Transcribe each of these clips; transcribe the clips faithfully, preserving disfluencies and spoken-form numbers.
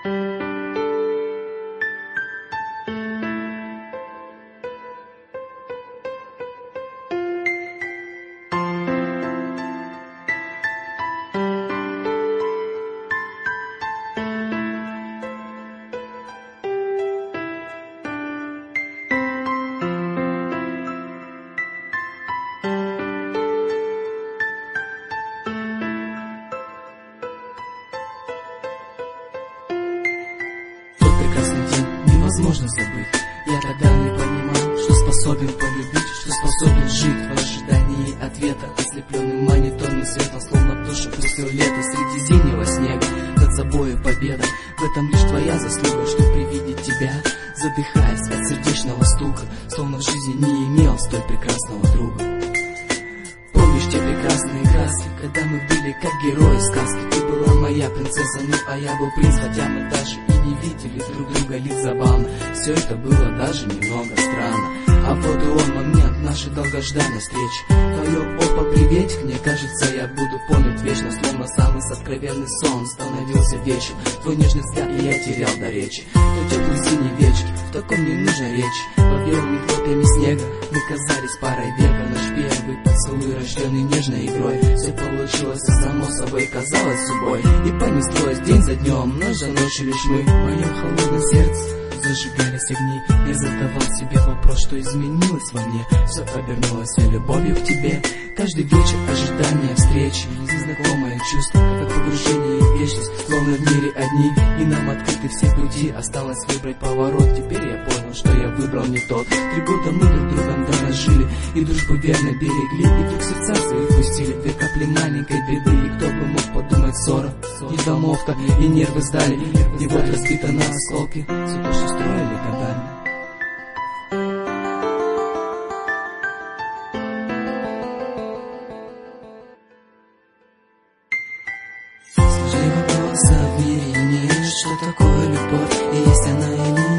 Невозможно забыть. Я тогда не понимал, что способен полюбить, что способен жить в ожидании ответа, ослепленным мониторным светом, словно в душе пустил лето среди зимнего снега. Над собою победа, в этом лишь твоя заслуга, что при виде тебя, задыхаясь от сердечного стука, словно в жизни не имел столь прекрасного друга. Помнишь те прекрасные краски, когда мы были как герои сказки? Ты была моя принцесса, ну а я был принц, хотя мы даже и не видели друг друга лиц. Забавно, все это было даже немного странно. А вот и он момент нашей долгожданной встречи. Твое опа, приветик, мне кажется, я буду помнить вечно, словно самый сокровенный сон становился вечер. Твой нежный взгляд, и я терял до речи. Тот теплый синий вечер, в таком не нужно речи. Под белыми хлопьями снега мы казались парой века. Наш первый поцелуй, рожденный нежной игрой, все получилось и само собой казалось собой. И понеслось день за днем, ночь за ночью лишь мы. В моем холодном сердце зажигались огни. Я задавал себе вопрос, что изменилось во мне. Все обернулось любовью к тебе. Каждый вечер ожидания встречи, незнакомое чувство, как погружение в вечность, словно в мире одни, и нам открыты все пути. Осталось выбрать поворот, теперь я понял, что я выбрал не тот. Три года мы друг другом дорожили и дружбу верно берегли, и вдруг сердца свои пустили две капли маленькой беды. И кто бы мог подумать, ссора, недомовка, и нервы сдали, и вот разбито на осколки все то, что строили годами. Сложнее вопроса в мире нет, что такое любовь, и есть она или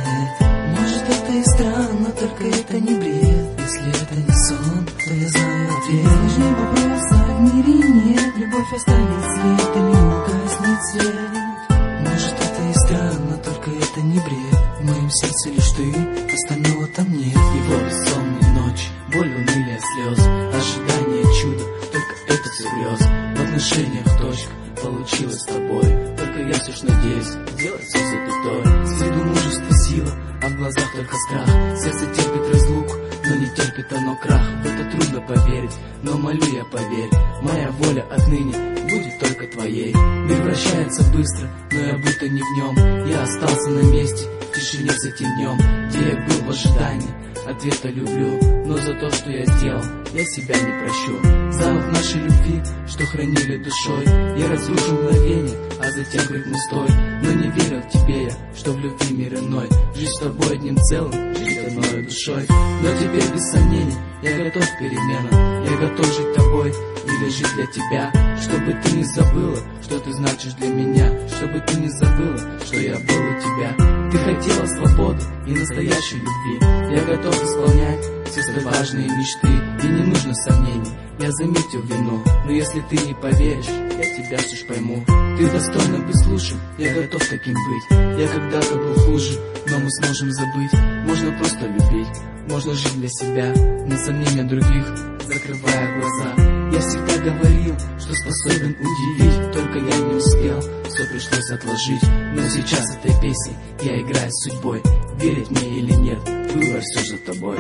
нет. Может, это и странно, только это не бред. Если это не сон, то я знаю ответ. Сложнее вопроса в мире нет, любовь оставит след, и не угаснет свет. Может, это и странно, только это не бред. В моем сердце лишь ты, остального там нет. Его бессонные ночи, боль, унылие, слезы, ожидание чуда, только это все грезы. В отношениях точка получилось с тобой, только я все ж надеюсь сделать все запятой. С виду мужество сила, а в глазах только страх. Сердце терпит разлуку, но не терпит оно крах. В это трудно поверить, но молю я, поверь, моя воля отныне будет только твоей. Мир вращается быстро, но я будто не в нем. Я остался на месте, в тишине с этим днем, где я был в ожидании ответа люблю. Но за то, что я сделал, я себя не прощу. Замок нашей любви, что хранили душой, я разрушу мгновение, а затем крикну стой. Но не верил в тебе я, что в любви мир иной. Жить с тобой одним целым, жить одной душой. Но теперь без сомнений я готов к переменам. Я готов жить тобой или жить для тебя. Чтобы ты не забыла, что ты значишь для меня. Чтобы ты не забыла, что я был у тебя. Ты хотела свободы и настоящей любви. Я готов исполнять все столь важные мечты. И не нужно сомнений, я заметил вину. Но если ты не поверишь, я тебя все ж пойму. Ты достойна быть слушай, я готов таким быть. Я когда-то был хуже, но мы сможем забыть. Можно просто любить, можно жить для себя, на сомнения других закрывая глаза. Я всегда говорил, что способен удивить, только я не успел, все пришлось отложить. Но сейчас этой песней я играю с судьбой. Верить мне или нет, выбор все за тобой.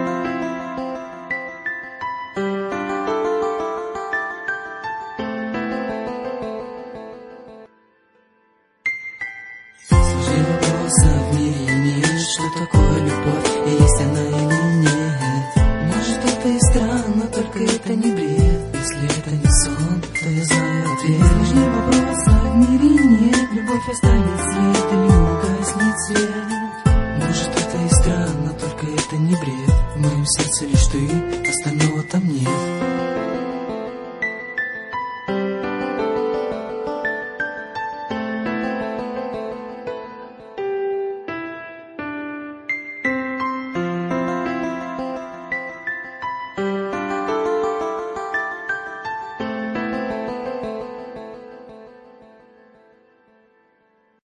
Сложнее вопроса в мире нет, что такое любовь, и есть она или нет. Может, это и странно, только это не бред. Если это не сон, то я знаю ответ. Сложнее вопроса в мире нет, любовь останет след, и не угаснет свет.